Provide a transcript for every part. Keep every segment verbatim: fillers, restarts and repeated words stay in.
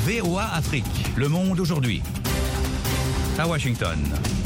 V O A Afrique, le monde aujourd'hui. À Washington.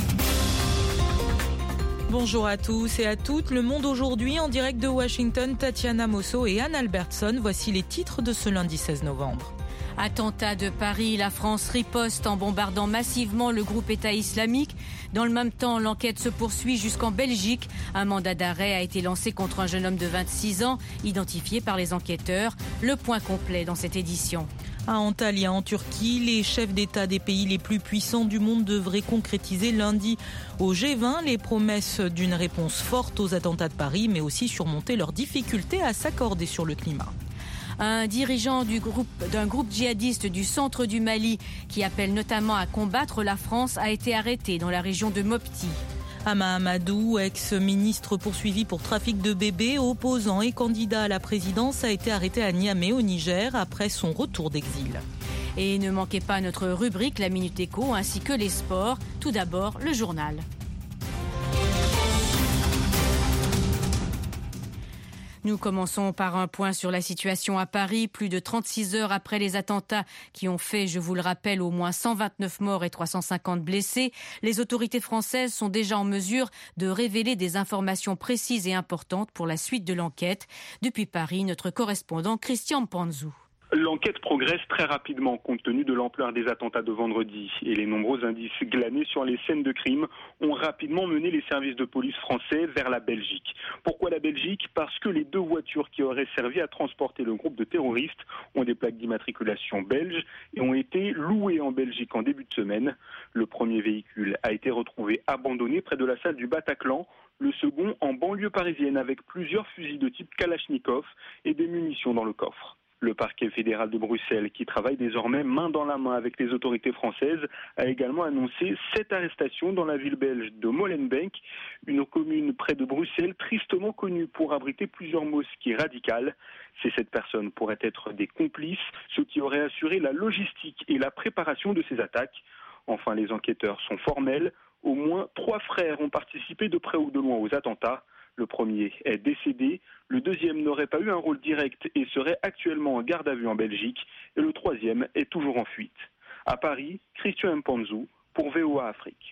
Bonjour à tous et à toutes. Le monde aujourd'hui en direct de Washington, Tatiana Mosso et Anne Albertson. Voici les titres de ce lundi seize novembre. Attentat de Paris, la France riposte en bombardant massivement le groupe État islamique. Dans le même temps, l'enquête se poursuit jusqu'en Belgique. Un mandat d'arrêt a été lancé contre un jeune homme de vingt-six ans, identifié par les enquêteurs. Le point complet dans cette édition. À Antalya, en Turquie, les chefs d'État des pays les plus puissants du monde devraient concrétiser lundi au G vingt les promesses d'une réponse forte aux attentats de Paris, mais aussi surmonter leurs difficultés à s'accorder sur le climat. Un dirigeant du groupe, d'un groupe djihadiste du centre du Mali qui appelle notamment à combattre la France a été arrêté dans la région de Mopti. Hama Amadou, ex-ministre poursuivi pour trafic de bébés, opposant et candidat à la présidence, a été arrêté à Niamey au Niger après son retour d'exil. Et ne manquez pas notre rubrique La Minute Éco ainsi que les sports. Tout d'abord, le journal. Nous commençons par un point sur la situation à Paris. Plus de trente-six heures après les attentats qui ont fait, je vous le rappelle, au moins cent vingt-neuf morts et trois cent cinquante blessés, les autorités françaises sont déjà en mesure de révéler des informations précises et importantes pour la suite de l'enquête. Depuis Paris, notre correspondant Christian Mpanzou. L'enquête progresse très rapidement compte tenu de l'ampleur des attentats de vendredi et les nombreux indices glanés sur les scènes de crime ont rapidement mené les services de police français vers la Belgique. Pourquoi la Belgique ? Parce que les deux voitures qui auraient servi à transporter le groupe de terroristes ont des plaques d'immatriculation belges et ont été louées en Belgique en début de semaine. Le premier véhicule a été retrouvé abandonné près de la salle du Bataclan, le second en banlieue parisienne avec plusieurs fusils de type Kalachnikov et des munitions dans le coffre. Le parquet fédéral de Bruxelles, qui travaille désormais main dans la main avec les autorités françaises, a également annoncé sept arrestations dans la ville belge de Molenbeek, une commune près de Bruxelles tristement connue pour abriter plusieurs mosquées radicales. Ces sept personnes pourraient être des complices, ceux qui auraient assuré la logistique et la préparation de ces attaques. Enfin, les enquêteurs sont formels. Au moins trois frères ont participé de près ou de loin aux attentats. Le premier est décédé, le deuxième n'aurait pas eu un rôle direct et serait actuellement en garde à vue en Belgique, et le troisième est toujours en fuite. À Paris, Christian Mpanzou pour V O A Afrique.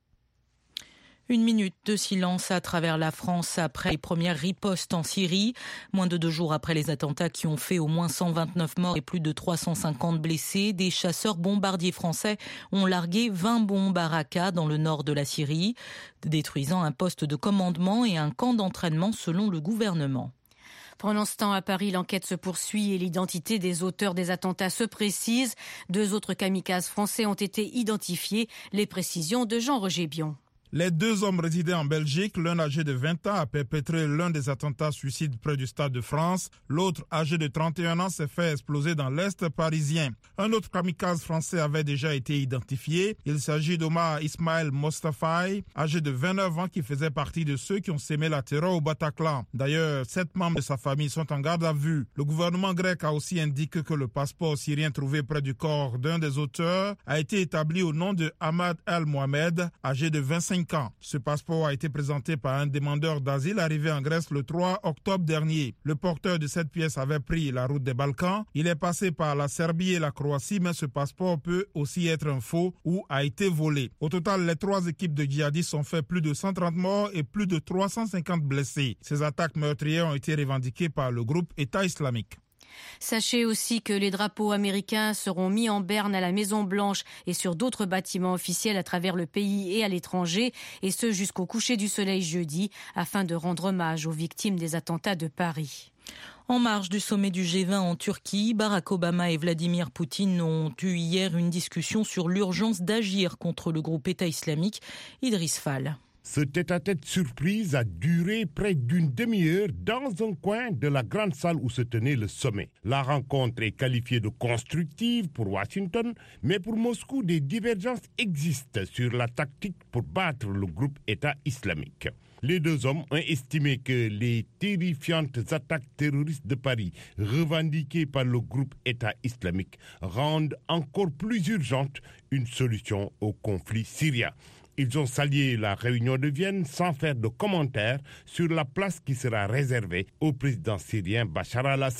Une minute de silence à travers la France après les premières ripostes en Syrie. Moins de deux jours après les attentats qui ont fait au moins cent vingt-neuf morts et plus de trois cent cinquante blessés, des chasseurs bombardiers français ont largué vingt bombes à Raqqa dans le nord de la Syrie, détruisant un poste de commandement et un camp d'entraînement selon le gouvernement. Pendant ce temps, à Paris, l'enquête se poursuit et l'identité des auteurs des attentats se précise. Deux autres kamikazes français ont été identifiés. Les précisions de Jean-Roger Bion. Les deux hommes résidaient en Belgique, l'un âgé de vingt ans a perpétré l'un des attentats suicides près du Stade de France. L'autre, âgé de trente et un ans, s'est fait exploser dans l'Est parisien. Un autre kamikaze français avait déjà été identifié. Il s'agit d'Omar Ismail Mostafaï, âgé de vingt-neuf ans, qui faisait partie de ceux qui ont sémé la terreur au Bataclan. D'ailleurs, sept membres de sa famille sont en garde à vue. Le gouvernement grec a aussi indiqué que le passeport syrien trouvé près du corps d'un des auteurs a été établi au nom de Ahmad El Mohamed, âgé de vingt-cinq ans. Ce passeport a été présenté par un demandeur d'asile arrivé en Grèce le trois octobre dernier. Le porteur de cette pièce avait pris la route des Balkans. Il est passé par la Serbie et la Croatie, mais ce passeport peut aussi être un faux ou a été volé. Au total, les trois équipes de djihadistes ont fait plus de cent trente morts et plus de trois cent cinquante blessés. Ces attaques meurtrières ont été revendiquées par le groupe État islamique. Sachez aussi que les drapeaux américains seront mis en berne à la Maison-Blanche et sur d'autres bâtiments officiels à travers le pays et à l'étranger, et ce jusqu'au coucher du soleil jeudi, afin de rendre hommage aux victimes des attentats de Paris. En marge du sommet du G vingt en Turquie, Barack Obama et Vladimir Poutine ont eu hier une discussion sur l'urgence d'agir contre le groupe État islamique. Idriss Fall. Ce tête-à-tête surprise a duré près d'une demi-heure dans un coin de la grande salle où se tenait le sommet. La rencontre est qualifiée de constructive pour Washington, mais pour Moscou, des divergences existent sur la tactique pour battre le groupe État islamique. Les deux hommes ont estimé que les terrifiantes attaques terroristes de Paris, revendiquées par le groupe État islamique, rendent encore plus urgente une solution au conflit syrien. Ils ont salué la réunion de Vienne sans faire de commentaires sur la place qui sera réservée au président syrien Bachar al-Assad.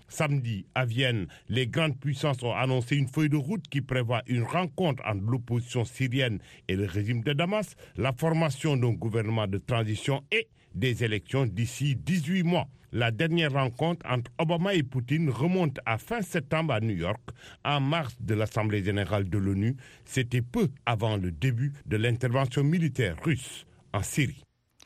Samedi, à Vienne, les grandes puissances ont annoncé une feuille de route qui prévoit une rencontre entre l'opposition syrienne et le régime de Damas, la formation d'un gouvernement de transition et des élections d'ici dix-huit mois. La dernière rencontre entre Obama et Poutine remonte à fin septembre à New York, en marge de l'Assemblée générale de l'ONU. C'était peu avant le début de l'intervention militaire russe en Syrie.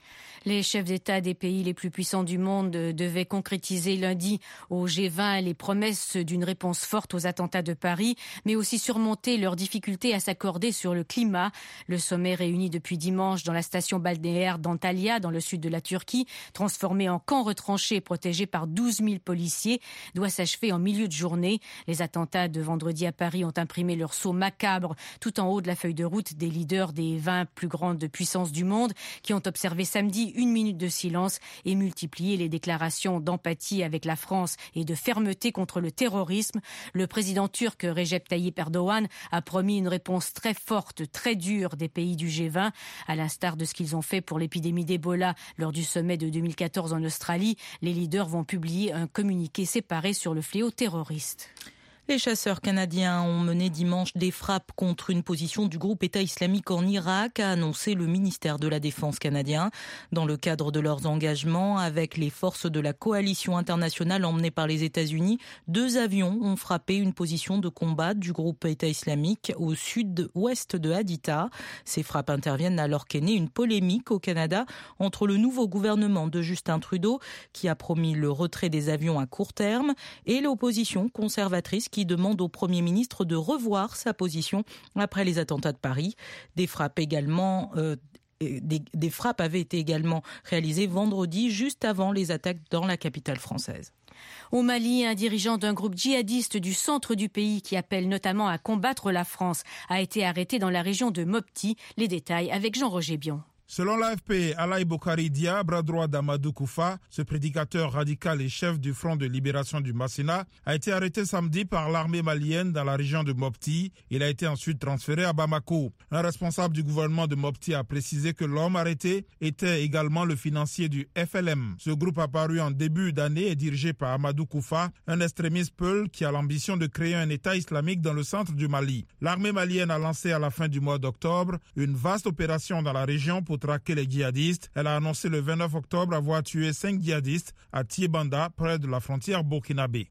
Les chefs d'État des pays les plus puissants du monde devaient concrétiser lundi au G vingt les promesses d'une réponse forte aux attentats de Paris, mais aussi surmonter leurs difficultés à s'accorder sur le climat. Le sommet réuni depuis dimanche dans la station balnéaire d'Antalya, dans le sud de la Turquie, transformé en camp retranché protégé par douze mille policiers, doit s'achever en milieu de journée. Les attentats de vendredi à Paris ont imprimé leur sceau macabre tout en haut de la feuille de route des leaders des vingt plus grandes puissances du monde qui ont observé samedi une minute de silence et multiplié les déclarations d'empathie avec la France et de fermeté contre le terrorisme. Le président turc Recep Tayyip Erdogan a promis une réponse très forte, très dure des pays du G vingt, à l'instar de ce qu'ils ont fait pour l'épidémie d'Ebola lors du sommet de deux mille quatorze en Australie. Les leaders vont publier un communiqué séparé sur le fléau terroriste. Les chasseurs canadiens ont mené dimanche des frappes contre une position du groupe État islamique en Irak, a annoncé le ministère de la Défense canadien. Dans le cadre de leurs engagements avec les forces de la coalition internationale emmenées par les États-Unis, deux avions ont frappé une position de combat du groupe État islamique au sud-ouest de Haditha. Ces frappes interviennent alors qu'est née une polémique au Canada entre le nouveau gouvernement de Justin Trudeau, qui a promis le retrait des avions à court terme, et l'opposition conservatrice qui qui demande au Premier ministre de revoir sa position après les attentats de Paris. Des frappes également... Euh, Des, des frappes avaient été également réalisées vendredi, juste avant les attaques dans la capitale française. Au Mali, un dirigeant d'un groupe djihadiste du centre du pays qui appelle notamment à combattre la France a été arrêté dans la région de Mopti. Les détails avec Jean-Roger Bion. Selon l'A F P, Alaï Bokari Dia, bras droit d'Amadou Koufa, ce prédicateur radical et chef du Front de libération du Massina, a été arrêté samedi par l'armée malienne dans la région de Mopti. Il a été ensuite transféré à Bamako. Un responsable du gouvernement de Mopti a précisé que l'homme arrêté était également le financier du F L M. Ce groupe apparu en début d'année est dirigé par Amadou Koufa, un extrémiste peul qui a l'ambition de créer un État islamique dans le centre du Mali. L'armée malienne a lancé à la fin du mois d'octobre une vaste opération dans la région pour traquer les djihadistes. Elle a annoncé le vingt-neuf octobre avoir tué cinq djihadistes à Tiebanda, près de la frontière burkinabé.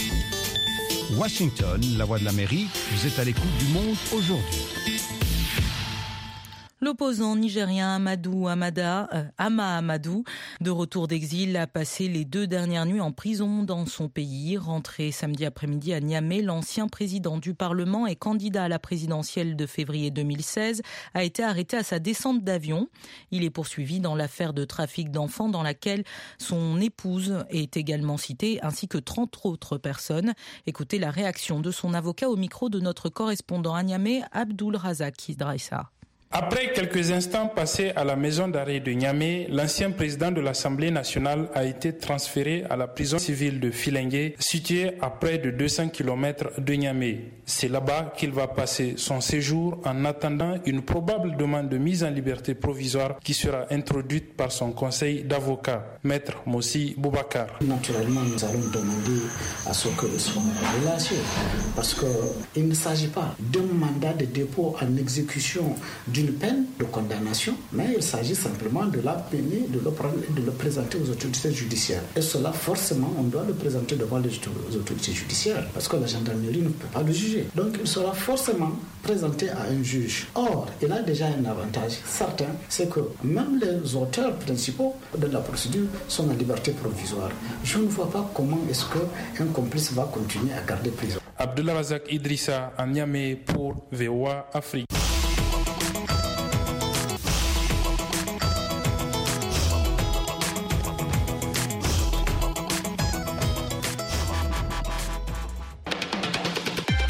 Washington, la voix de l'Amérique, vous êtes à l'écoute du monde aujourd'hui. L'opposant nigérien Amadou Amada, euh, Ama Amadou, de retour d'exil, a passé les deux dernières nuits en prison dans son pays. Rentré samedi après-midi à Niamey, l'ancien président du Parlement et candidat à la présidentielle de février deux mille seize a été arrêté à sa descente d'avion. Il est poursuivi dans l'affaire de trafic d'enfants dans laquelle son épouse est également citée, ainsi que trente autres personnes. Écoutez la réaction de son avocat au micro de notre correspondant à Niamey, Abdul Razak Idraissa. Après quelques instants passés à la maison d'arrêt de Niamey, l'ancien président de l'Assemblée nationale a été transféré à la prison civile de Filengue, située à près de deux cents kilomètres de Niamey. C'est là-bas qu'il va passer son séjour en attendant une probable demande de mise en liberté provisoire qui sera introduite par son conseil d'avocats, Maître Mossi Boubacar. Naturellement, nous allons demander à ce que soit relâché, parce qu'il ne s'agit pas d'un mandat de dépôt en exécution d'une peine de condamnation, mais il s'agit simplement de l'appeler, de le prendre et de le présenter aux autorités judiciaires. Et cela, forcément, on doit le présenter devant les autorités judiciaires, parce que la gendarmerie ne peut pas le juger. Donc, il sera forcément présenté à un juge. Or, il a déjà un avantage certain, c'est que même les auteurs principaux de la procédure sont en liberté provisoire. Je ne vois pas comment est-ce qu'un complice va continuer à garder prison. Abdullah Razak Idrissa, à Niamey pour V O A Afrique.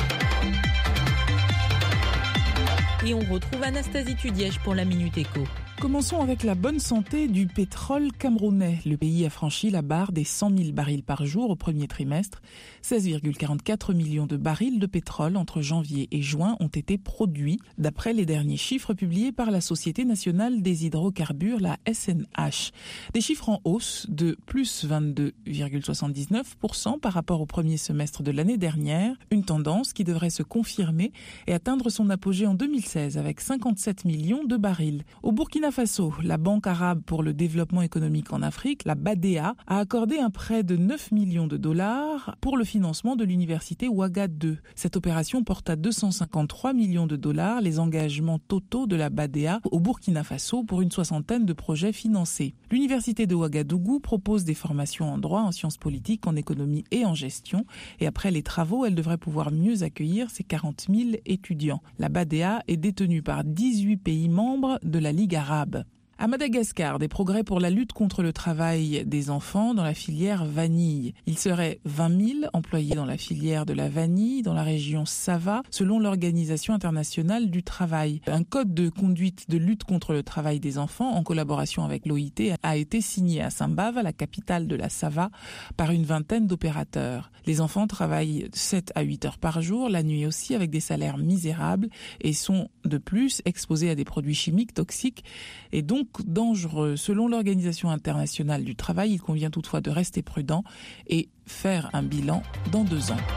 Et on retrouve Anastasie Tudièche pour la Minute Éco. Commençons avec la bonne santé du pétrole camerounais. Le pays a franchi la barre des cent mille barils par jour au premier trimestre. seize virgule quarante-quatre millions de barils de pétrole entre janvier et juin ont été produits, d'après les derniers chiffres publiés par la Société nationale des hydrocarbures, la S N H. Des chiffres en hausse de plus vingt-deux virgule soixante-dix-neuf pour cent par rapport au premier semestre de l'année dernière, une tendance qui devrait se confirmer et atteindre son apogée en deux mille seize avec cinquante-sept millions de barils. Au Burkina Faso, la Banque arabe pour le développement économique en Afrique, la B A D E A, a accordé un prêt de neuf millions de dollars pour le financement de l'université Ouaga deux. Cette opération porte à deux cent cinquante-trois millions de dollars les engagements totaux de la B A D E A au Burkina Faso pour une soixantaine de projets financés. L'université de Ouagadougou propose des formations en droit, en sciences politiques, en économie et en gestion. Et après les travaux, elle devrait pouvoir mieux accueillir ses quarante mille étudiants. La B A D E A est détenue par dix-huit pays membres de la Ligue arabe. À Madagascar, des progrès pour la lutte contre le travail des enfants dans la filière vanille. Il serait vingt mille employés dans la filière de la vanille dans la région Sava, selon l'Organisation internationale du travail. Un code de conduite de lutte contre le travail des enfants, en collaboration avec l'O I T, a été signé à Sambava, la capitale de la Sava, par une vingtaine d'opérateurs. Les enfants travaillent sept à huit heures par jour, la nuit aussi, avec des salaires misérables et sont de plus exposés à des produits chimiques toxiques et donc dangereux. Selon l'Organisation internationale du travail, il convient toutefois de rester prudent et faire un bilan dans deux ans.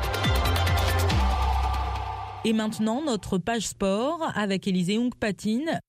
Et maintenant, notre page sport avec Élisée Ongpatine.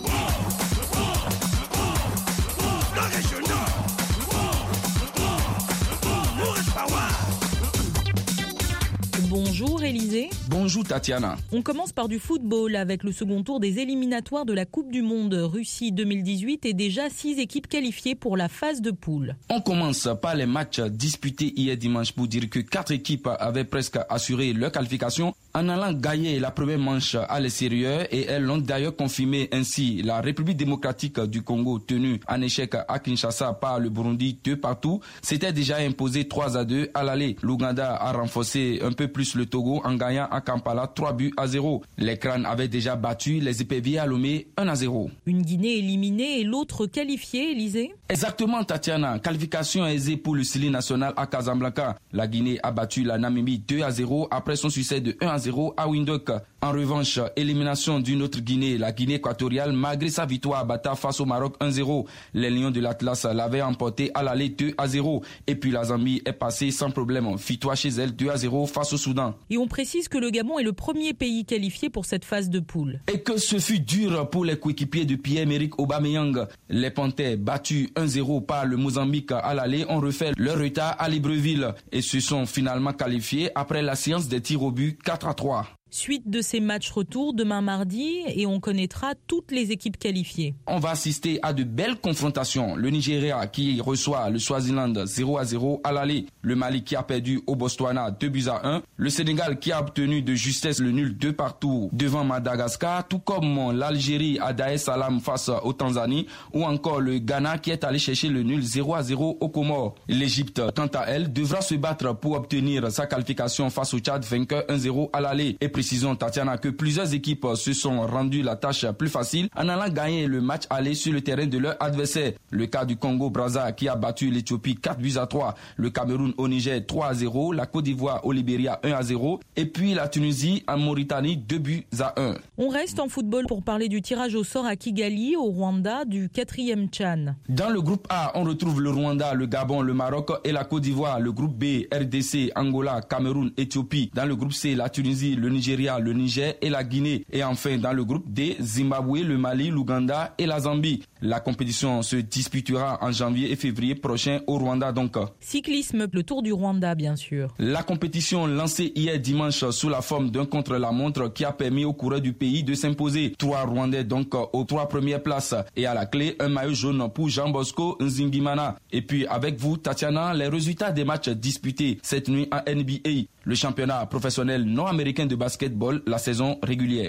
Bonjour Élisée. Bonjour Tatiana. On commence par du football avec le second tour des éliminatoires de la Coupe du Monde Russie deux mille dix-huit et déjà six équipes qualifiées pour la phase de poule. On commence par les matchs disputés hier dimanche pour dire que quatre équipes avaient presque assuré leur qualification en allant gagner la première manche à l'extérieur et elles l'ont d'ailleurs confirmé ainsi. La République démocratique du Congo, tenue en échec à Kinshasa par le Burundi deux partout, s'était déjà imposé trois à deux à l'aller. L'Ouganda a renforcé un peu plus le Togo en gagnant à Kampala trois buts à zéro. Les Crânes avaient déjà battu les éperviers à Lomé un à zéro. Une Guinée éliminée et l'autre qualifiée, Élisée? Exactement Tatiana, qualification aisée pour le Sili national à Casablanca. La Guinée a battu la Namibie deux à zéro après son succès de un à zéro à Windhoek. En revanche, élimination d'une autre Guinée, la Guinée équatoriale, malgré sa victoire à Bata face au Maroc un à zéro. Les Lions de l'Atlas l'avaient emporté à l'aller deux à zéro. Et puis la Zambie est passée sans problème. Victoire chez elle deux à zéro face au Soudan. Et on précise que le Gabon est le premier pays qualifié pour cette phase de poule. Et que ce fut dur pour les coéquipiers de Pierre-Emerick Aubameyang. Les Panthères, battus un à zéro par le Mozambique à l'aller, ont refait leur retard à Libreville et se sont finalement qualifiés après la séance des tirs au but quatre à trois. Suite de ces matchs retour demain mardi et on connaîtra toutes les équipes qualifiées. On va assister à de belles confrontations. Le Nigeria qui reçoit le Swaziland zéro à zéro à l'aller. Le Mali qui a perdu au Botswana deux buts à un. Le Sénégal qui a obtenu de justesse le nul deux partout devant Madagascar. Tout comme l'Algérie à Dar es Salaam face au Tanzanie. Ou encore le Ghana qui est allé chercher le nul zéro à zéro au Comores. L'Égypte, quant à elle, devra se battre pour obtenir sa qualification face au Tchad vainqueur un à zéro à l'aller. Et précisons, Tatiana, que plusieurs équipes se sont rendues la tâche plus facile en allant gagner le match aller sur le terrain de leur adversaire. Le cas du Congo-Brazza qui a battu l'Éthiopie quatre buts à trois, le Cameroun au Niger trois à zéro, la Côte d'Ivoire au Libéria un à zéro et puis la Tunisie en Mauritanie deux buts à un. On reste en football pour parler du tirage au sort à Kigali, au Rwanda, du quatrième Tchad. Dans le groupe A, on retrouve le Rwanda, le Gabon, le Maroc et la Côte d'Ivoire. Le groupe B, R D C, Angola, Cameroun, Éthiopie. Dans le groupe C, la Tunisie, le Niger, le Niger et la Guinée. Et enfin, dans le groupe D, Zimbabwe, le Mali, l'Ouganda et la Zambie. La compétition se disputera en janvier et février prochain au Rwanda donc. Cyclisme, le Tour du Rwanda bien sûr. La compétition lancée hier dimanche sous la forme d'un contre-la-montre qui a permis aux coureurs du pays de s'imposer. Trois Rwandais donc aux trois premières places. Et à la clé, un maillot jaune pour Jean Bosco Nzingimana. Et puis avec vous, Tatiana, les résultats des matchs disputés cette nuit en N B A. Le championnat professionnel nord-américain de basketball, la saison régulière.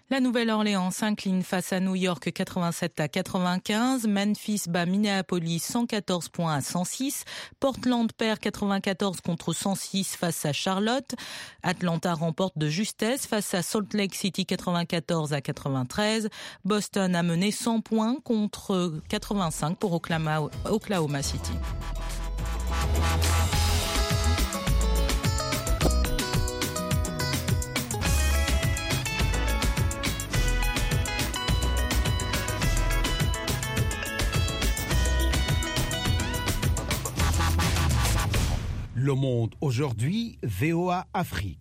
La Nouvelle-Orléans s'incline face à New York quatre-vingt-sept à quatre-vingt-quinze. Memphis bat Minneapolis cent quatorze points à cent six. Portland perd quatre-vingt-quatorze contre cent six face à Charlotte. Atlanta remporte de justesse face à Salt Lake City quatre-vingt-quatorze à quatre-vingt-treize. Boston a mené cent points contre quatre-vingt-cinq pour Oklahoma, Oklahoma City. Le Monde aujourd'hui, V O A Afrique.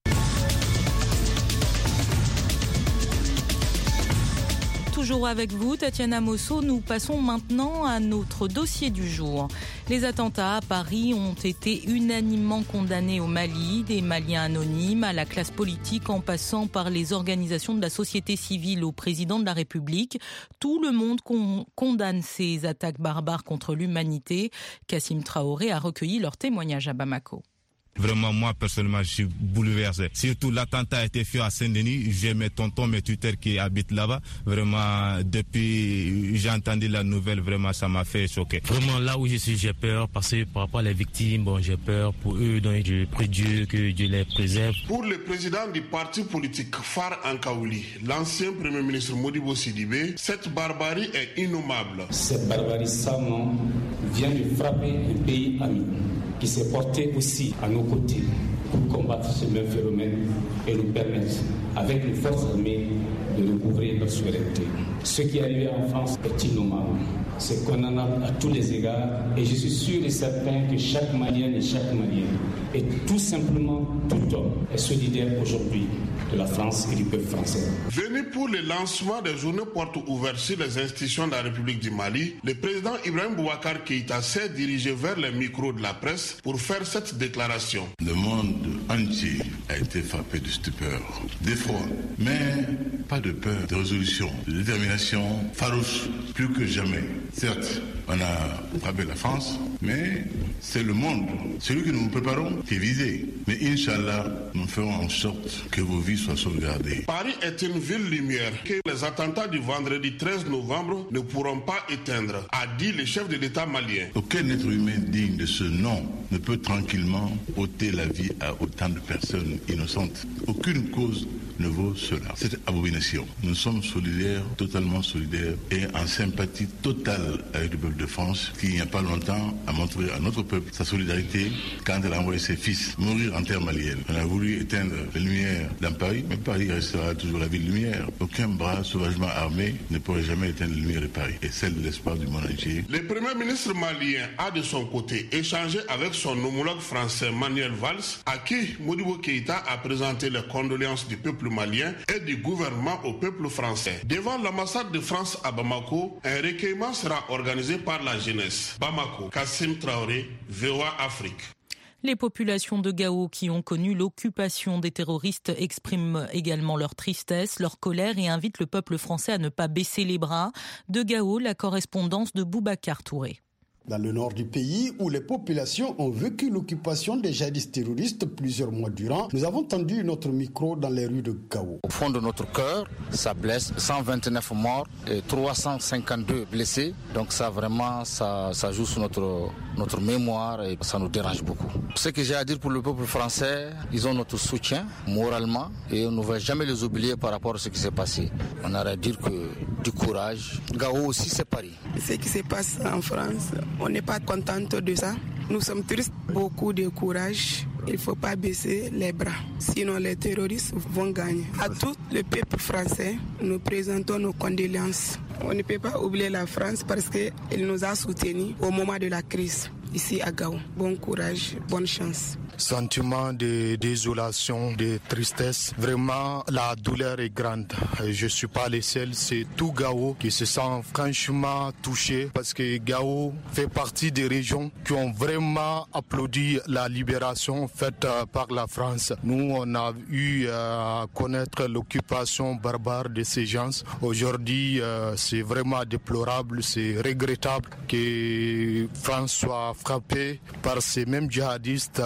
Toujours avec vous, Tatiana Mosso, nous passons maintenant à notre dossier du jour. Les attentats à Paris ont été unanimement condamnés au Mali, des Maliens anonymes à la classe politique en passant par les organisations de la société civile au président de la République. Tout le monde con- condamne ces attaques barbares contre l'humanité. Kassim Traoré a recueilli leur témoignage à Bamako. Vraiment, moi, personnellement, je suis bouleversé. Surtout, l'attentat a été fait à Saint-Denis. J'ai mes tontons, mes tuteurs qui habitent là-bas. Vraiment, depuis j'ai entendu la nouvelle, vraiment, ça m'a fait choquer. Vraiment, là où je suis, j'ai peur parce que par rapport à les victimes, bon, j'ai peur pour eux. Donc, je prie Dieu que Dieu les préserve. Pour le président du parti politique Phare Ankaouli, l'ancien premier ministre Modibo Sidibé, cette barbarie est innommable. Cette barbarie sans nom vient de frapper un pays ami qui s'est porté aussi à nos côtés pour combattre ce même phénomène et nous permettre, avec les forces armées, de recouvrir notre souveraineté. Ce qui est arrivé en France est innommable. C'est condamnable à tous les égards et je suis sûr et certain que chaque Malien et chaque Malienne et tout simplement tout homme est solidaire aujourd'hui de la France et du peuple français. Venu pour le lancement des journées portes ouvertes sur les institutions de la République du Mali, le président Ibrahim Boubacar Keïta s'est dirigé vers les micros de la presse pour faire cette déclaration. Le monde entier a été frappé de stupeur, d'effroi, mais pas de peur, de résolution, de détermination farouche, plus que jamais. Certes, on a frappé la France, mais c'est le monde, celui que nous nous préparons, qui est visé. Mais Inch'Allah, nous ferons en sorte que vos vies soient sauvegardées. Paris est une ville lumière que les attentats du vendredi treize novembre ne pourront pas éteindre, a dit le chef de l'État malien. Aucun être humain digne de ce nom ne peut tranquillement ôter la vie à autant de personnes innocentes. Aucune cause ne vaut cela. Cette abomination. Nous sommes solidaires, totalement solidaires et en sympathie totale avec le peuple de France qui, il n'y a pas longtemps, a montré à notre peuple sa solidarité quand elle a envoyé ses fils mourir en terre malienne. On a voulu éteindre les lumières dans Paris, mais Paris restera toujours la ville lumière. Aucun bras sauvagement armé ne pourrait jamais éteindre les lumières de Paris et celle de l'espoir du monde entier. Le premier ministre malien a de son côté échangé avec son homologue français Manuel Valls, à qui Modibo Keïta a présenté les condoléances du peuple malien et du gouvernement au peuple français. Devant l'ambassade de France à Bamako, un recueillement sera organisé par la jeunesse. Bamako, Kassim Traoré, V O A Afrique. Les populations de Gao qui ont connu l'occupation des terroristes expriment également leur tristesse, leur colère et invitent le peuple français à ne pas baisser les bras. De Gao, la correspondance de Boubacar Touré. Dans le nord du pays, où les populations ont vécu l'occupation des djihadistes terroristes plusieurs mois durant, nous avons tendu notre micro dans les rues de Gao. Au fond de notre cœur, ça blesse, cent vingt-neuf morts et trois cent cinquante-deux blessés. Donc ça vraiment, ça, ça joue sur notre, notre mémoire et ça nous dérange beaucoup. Ce que j'ai à dire pour le peuple français, ils ont notre soutien moralement et on ne va jamais les oublier par rapport à ce qui s'est passé. On a à dire que du courage. Gao aussi, c'est Paris. Ce qui se passe en France, on n'est pas contente de ça. Nous sommes tristes, beaucoup de courage. Il ne faut pas baisser les bras, sinon les terroristes vont gagner. À tout le peuple français, nous présentons nos condoléances. On ne peut pas oublier la France parce qu'elle nous a soutenus au moment de la crise. Ici à Gao. Bon courage, bonne chance. Sentiment de désolation, de tristesse. Vraiment, la douleur est grande. Je ne suis pas le seul, c'est tout Gao qui se sent franchement touché parce que Gao fait partie des régions qui ont vraiment applaudi la libération faite par la France. Nous, on a eu à connaître l'occupation barbare de ces gens. Aujourd'hui, c'est vraiment déplorable, c'est regrettable que France soit frappée par ces mêmes djihadistes qu'on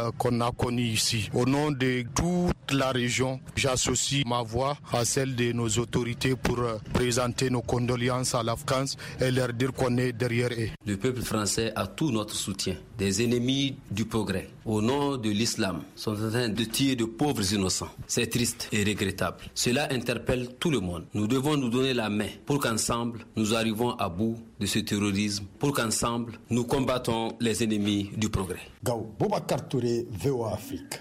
a connu ici. Au nom de toute la région, j'associe ma voix à celle de nos autorités pour présenter nos condoléances à la France et leur dire qu'on est derrière eux. Le peuple français a tout notre soutien. Des ennemis du progrès, au nom de l'islam, sont en train de tuer de pauvres innocents. C'est triste et regrettable. Cela interpelle tout le monde. Nous devons nous donner la main pour qu'ensemble, nous arrivons à bout de ce terrorisme, pour qu'ensemble, nous combattons les ennemis du progrès. Gao Boubacar Touré, V O A Afrique.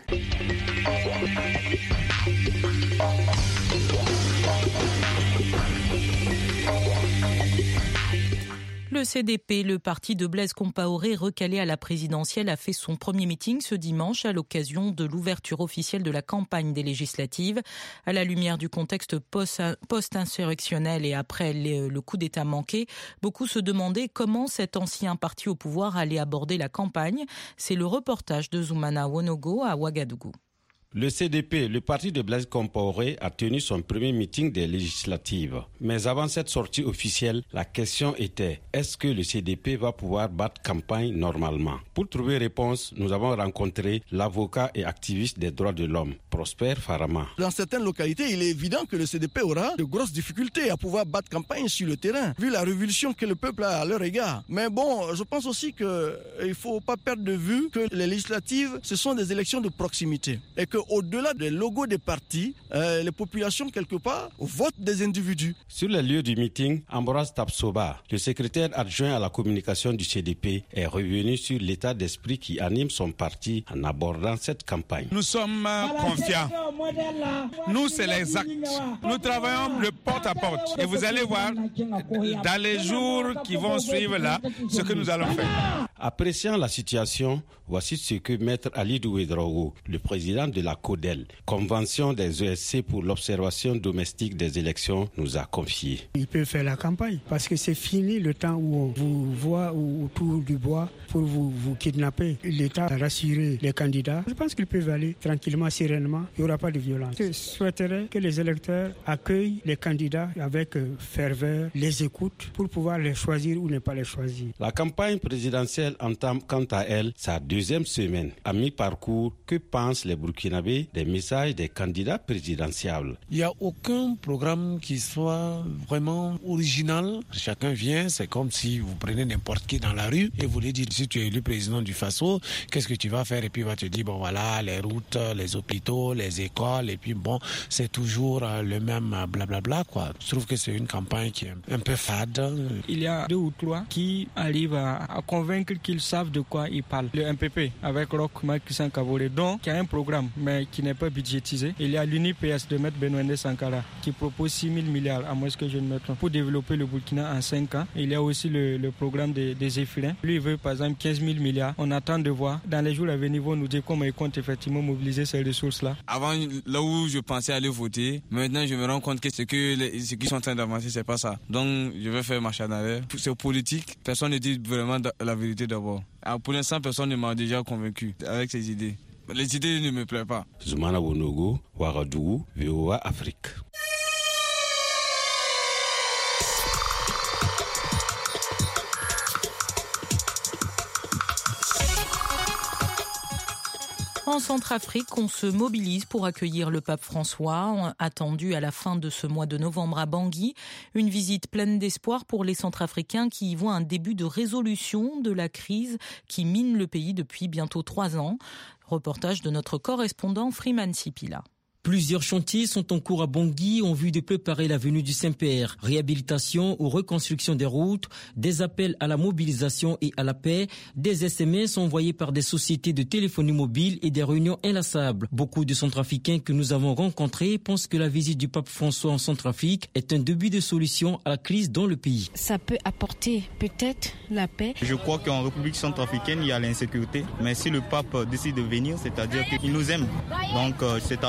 Le C D P, le parti de Blaise Compaoré recalé à la présidentielle, a fait son premier meeting ce dimanche à l'occasion de l'ouverture officielle de la campagne des législatives. À la lumière du contexte post-insurrectionnel et après le coup d'État manqué, beaucoup se demandaient comment cet ancien parti au pouvoir allait aborder la campagne. C'est le reportage de Zoumana Wonogo à Ouagadougou. Le C D P, le parti de Blaise Compaoré, a tenu son premier meeting des législatives. Mais avant cette sortie officielle, la question était, est-ce que le C D P va pouvoir battre campagne normalement? Pour trouver réponse, nous avons rencontré l'avocat et activiste des droits de l'homme, Prosper Farama. Dans certaines localités, il est évident que le C D P aura de grosses difficultés à pouvoir battre campagne sur le terrain, vu la révulsion que le peuple a à leur égard. Mais bon, je pense aussi qu'il ne faut pas perdre de vue que les législatives, ce sont des élections de proximité. Et que au-delà des logos des partis, euh, les populations, quelque part, votent des individus. Sur les lieux du meeting, Ambroise Tapsoba, le secrétaire adjoint à la communication du C D P, est revenu sur l'état d'esprit qui anime son parti en abordant cette campagne. Nous sommes confiants. Nous, c'est les actes. Nous travaillons le porte-à-porte. Et vous allez voir, dans les jours qui vont suivre là, ce que nous allons faire. Appréciant la situation, voici ce que Maître Ali Douedraogo, le président de la CODEL, Convention des E S C pour l'observation domestique des élections, nous a confié. Il peut faire la campagne parce que c'est fini le temps où on vous voit autour du bois pour vous, vous kidnapper. L'État a rassuré les candidats. Je pense qu'ils peuvent aller tranquillement, sereinement. Il n'y aura pas de violence. Je souhaiterais que les électeurs accueillent les candidats avec ferveur, les écoutent pour pouvoir les choisir ou ne pas les choisir. La campagne présidentielle entame quant à elle sa deuxième semaine. À mi-parcours, que pensent les Burkinabés des messages des candidats présidentiels? Il n'y a aucun programme qui soit vraiment original. Chacun vient, c'est comme si vous prenez n'importe qui dans la rue et vous lui dites si tu es élu président du Faso, qu'est-ce que tu vas faire? Et puis il va te dire bon voilà, les routes, les hôpitaux, les écoles, et puis bon, c'est toujours le même blablabla bla, quoi. Je trouve que c'est une campagne qui est un peu fade. Il y a deux ou trois qui arrivent à, à convaincre qu'ils savent de quoi ils parlent. Le M P P avec Roch Marc Christian Kaboré, donc qui a un programme mais qui n'est pas budgétisé. Il y a l'U N I P S de Maître Benoît Sankara qui propose six mille milliards, à moins que je ne me trompe, pour développer le Burkina en cinq ans. Il y a aussi le, le programme des, des Zéphirins. Lui, il veut par exemple quinze mille milliards. On attend de voir. Dans les jours à venir, ils vont nous dire comment ils comptent effectivement mobiliser ces ressources-là. Avant, là où je pensais aller voter, maintenant je me rends compte que ce que les, ce qu'ils sont en train d'avancer, c'est pas ça. Donc, je vais faire marche en arrière. C'est politique. Personne ne dit vraiment la vérité d'abord. Alors, pour l'instant, personne ne m'a déjà convaincu avec ces idées. Les idées ne me plaisent pas. Zoumana Wonogo, Ouagadougou, V O A Afrique. En Centrafrique, on se mobilise pour accueillir le pape François, attendu à la fin de ce mois de novembre à Bangui. Une visite pleine d'espoir pour les Centrafricains qui y voient un début de résolution de la crise qui mine le pays depuis bientôt trois ans. Reportage de notre correspondant Freeman Sipila. Plusieurs chantiers sont en cours à Bangui en vue de préparer la venue du Saint-Père. Réhabilitation ou reconstruction des routes, des appels à la mobilisation et à la paix, des S M S envoyés par des sociétés de téléphonie mobile et des réunions inlassables. Beaucoup de Centrafricains que nous avons rencontrés pensent que la visite du pape François en Centrafrique est un début de solution à la crise dans le pays. Ça peut apporter peut-être la paix. Je crois qu'en République centrafricaine, il y a l'insécurité. Mais si le pape décide de venir, c'est-à-dire qu'il nous aime. Donc c'est à nous, les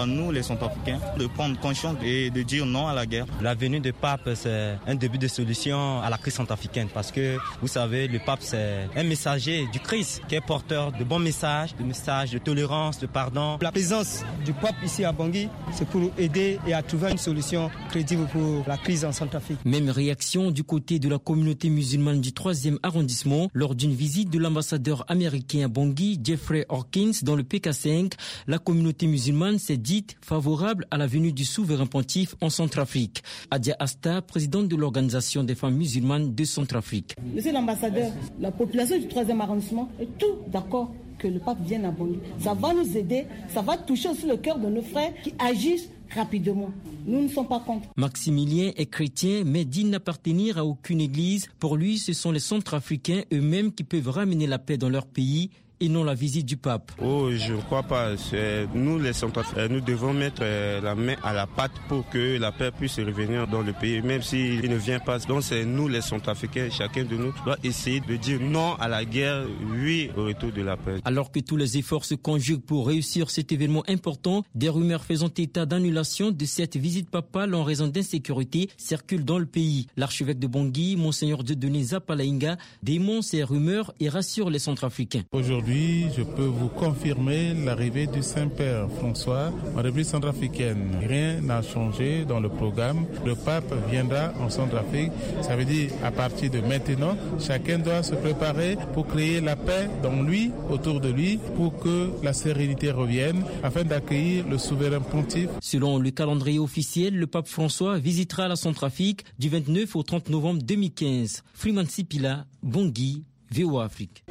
les Centrafricains de prendre conscience et de dire non à la guerre. La venue du pape, c'est un début de solution à la crise centrafricaine parce que, vous savez, le pape, c'est un messager du Christ qui est porteur de bons messages, de messages de tolérance, de pardon. La présence du pape ici à Bangui, c'est pour aider et à trouver une solution crédible pour la crise en Centrafrique. Même réaction du côté de la communauté musulmane du troisième arrondissement lors d'une visite de l'ambassadeur américain à Bangui, Jeffrey Hawkins, dans le P K cinq. La communauté musulmane s'est dite favorable à la venue du souverain pontife en Centrafrique. Adia Asta, présidente de l'Organisation des femmes musulmanes de Centrafrique. Monsieur l'ambassadeur, la population du troisième arrondissement est tout d'accord que le pape vienne à Bangui. Ça va nous aider, ça va toucher aussi le cœur de nos frères qui agissent rapidement. Nous ne sommes pas contre. Maximilien est chrétien, mais dit n'appartenir à aucune église. Pour lui, ce sont les Centrafricains eux-mêmes qui peuvent ramener la paix dans leur pays et non la visite du pape. Oh, je ne crois pas. C'est nous, les Centrafricains, nous devons mettre la main à la pâte pour que la paix puisse revenir dans le pays, même s'il ne vient pas. Donc c'est nous, les Centrafricains, chacun de nous doit essayer de dire non à la guerre, oui au retour de la paix. Alors que tous les efforts se conjuguent pour réussir cet événement important, des rumeurs faisant état d'annulation de cette visite papale en raison d'insécurité circulent dans le pays. L'archevêque de Bangui, Monseigneur Dieudonné Zapalainga, dénonce ces rumeurs et rassure les Centrafricains. Aujourd'hui, je peux vous confirmer l'arrivée du Saint-Père François en République centrafricaine. Rien n'a changé dans le programme. Le pape viendra en Centrafrique. Ça veut dire à partir de maintenant, chacun doit se préparer pour créer la paix dans lui, autour de lui, pour que la sérénité revienne, afin d'accueillir le souverain pontife. Selon le calendrier officiel, le pape François visitera la Centrafrique du vingt-neuf au trente novembre deux mille quinze. Freeman Sipila, Bangui, V O A Afrique.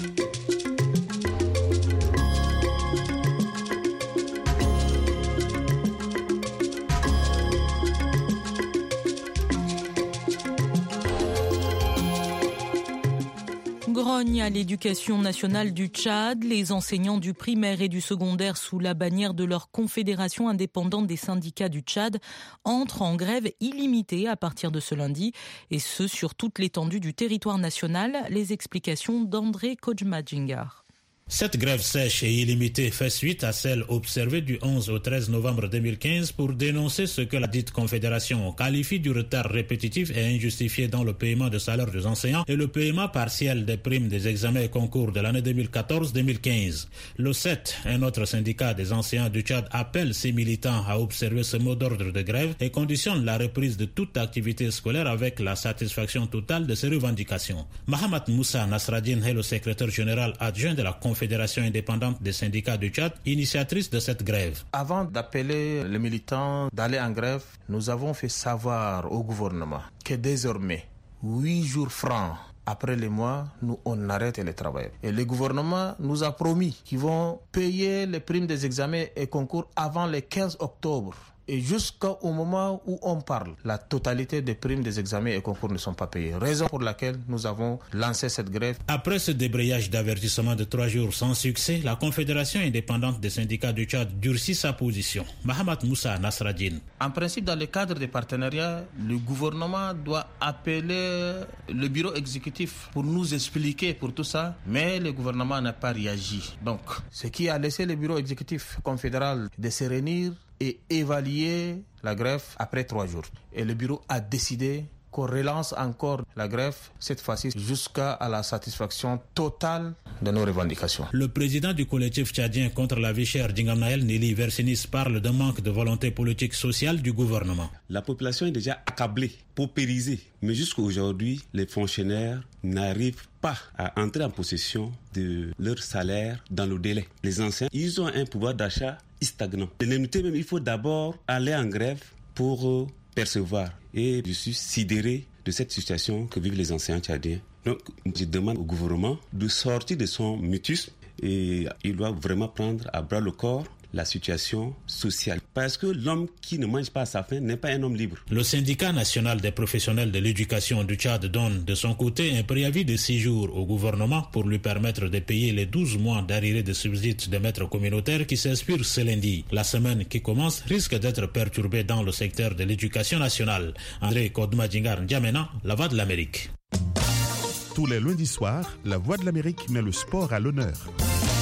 Grogne à l'éducation nationale du Tchad. Les enseignants du primaire et du secondaire sous la bannière de leur confédération indépendante des syndicats du Tchad entrent en grève illimitée à partir de ce lundi, et ce sur toute l'étendue du territoire national. Les explications d'André Kojmadjingar. Cette grève sèche et illimitée fait suite à celle observée du onze au treize novembre deux mille quinze pour dénoncer ce que la dite confédération qualifie du retard répétitif et injustifié dans le paiement de salaire des enseignants et le paiement partiel des primes des examens et concours de l'année deux mille quatorze deux mille quinze. Le sept, un autre syndicat des enseignants du Tchad, appelle ses militants à observer ce mot d'ordre de grève et conditionne la reprise de toute activité scolaire avec la satisfaction totale de ses revendications. Mahamat Moussa Nasraddine est le secrétaire général adjoint de la confédération Fédération indépendante des syndicats du Tchad, initiatrice de cette grève. Avant d'appeler les militants d'aller en grève, nous avons fait savoir au gouvernement que désormais, huit jours francs après les mois, nous on arrête les travailleurs. Et le gouvernement nous a promis qu'ils vont payer les primes des examens et concours avant le quinze octobre. Et jusqu'au moment où on parle, la totalité des primes des examens et concours ne sont pas payées. Raison pour laquelle nous avons lancé cette grève. Après ce débrayage d'avertissement de trois jours sans succès, la Confédération indépendante des syndicats du Tchad durcit sa position. Mahamat Moussa Nasraddine. En principe, dans le cadre des partenariats, le gouvernement doit appeler le bureau exécutif pour nous expliquer pour tout ça, mais le gouvernement n'a pas réagi. Donc, ce qui a laissé le bureau exécutif confédéral de se réunir et évaluer la grève après trois jours. Et le bureau a décidé qu'on relance encore la grève, cette fois-ci jusqu'à la satisfaction totale de nos revendications. Le président du collectif tchadien contre la vie chère, Djingamnaël Nili Versinis, parle d'un manque de volonté politique sociale du gouvernement. La population est déjà accablée, paupérisée, mais jusqu'à aujourd'hui, les fonctionnaires n'arrivent pas à entrer en possession de leur salaire dans le délai. Les anciens, ils ont un pouvoir d'achat stagnant. L'indemnité même, il faut d'abord aller en grève pour percevoir. Et je suis sidéré de cette situation que vivent les enseignants tchadiens. Donc, je demande au gouvernement de sortir de son mutisme et il doit vraiment prendre à bras le corps la situation sociale. Parce que l'homme qui ne mange pas à sa faim n'est pas un homme libre. Le syndicat national des professionnels de l'éducation du Tchad donne de son côté un préavis de six jours au gouvernement pour lui permettre de payer les douze mois d'arriérés de subsides des maîtres communautaires qui s'inspirent ce lundi. La semaine qui commence risque d'être perturbée dans le secteur de l'éducation nationale. André Kodmadjingar N'Djamena, La Voix de l'Amérique. Tous les lundis soirs, La Voix de l'Amérique met le sport à l'honneur.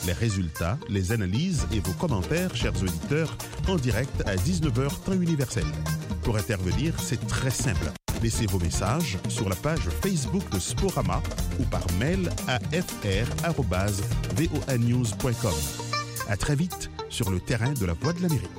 Les résultats, les analyses et vos commentaires, chers auditeurs, en direct à dix-neuf heures temps universel. Pour intervenir, c'est très simple. Laissez vos messages sur la page Facebook de Sporama ou par mail à f r arobase voa news point com. À très vite sur le terrain de la Voix de l'Amérique.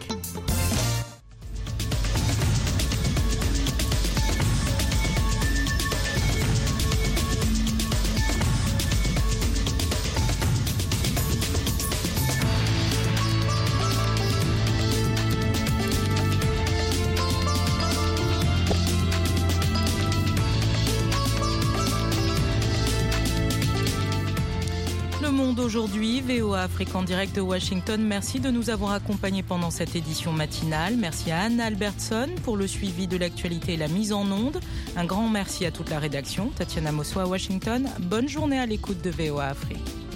Aujourd'hui, V O A Afrique en direct de Washington. Merci de nous avoir accompagnés pendant cette édition matinale. Merci à Anne Albertson pour le suivi de l'actualité et la mise en onde. Un grand merci à toute la rédaction. Tatiana Mosso à Washington. Bonne journée à l'écoute de V O A Afrique.